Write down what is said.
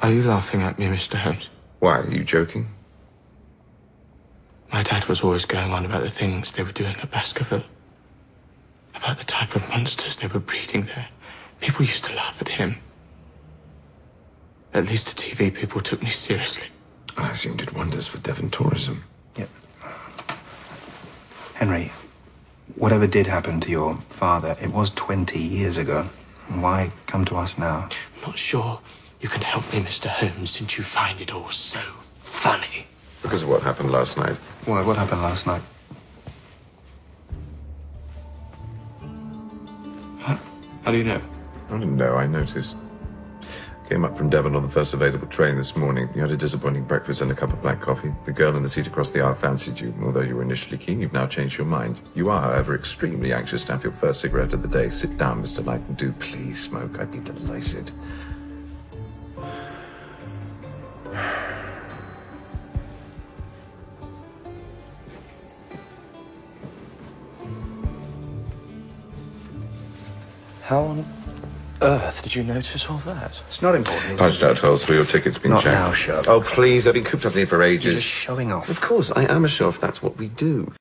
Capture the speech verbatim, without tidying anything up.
Are you laughing at me, Mister Holmes? Why, are you joking? My dad was always going on about the things they were doing at Baskerville. About the type of monsters they were breeding there. People used to laugh at him. At least the T V people took me seriously. I assumed it wonders for Devon tourism. Yeah. Henry, whatever did happen to your father, it was twenty years ago. Why come to us now? I'm not sure you can help me, Mister Holmes, since you find it all so funny. Because of what happened last night. Why, what happened last night? How, how do you know? I didn't know, I noticed. Came up from Devon on the first available train this morning. You had a disappointing breakfast and a cup of black coffee. The girl in the seat across the aisle fancied you. Although you were initially keen, you've now changed your mind. You are, however, extremely anxious to have your first cigarette of the day. Sit down, Mister Light, and do please smoke. I'd be delighted. How on earth did you notice all that? It's not important. Punched out holes for your ticket's been Not checked. now, Sherlock. Oh, please, I've been cooped up in here for ages. You're just showing off. Of course, I am a show-off. That's what we do.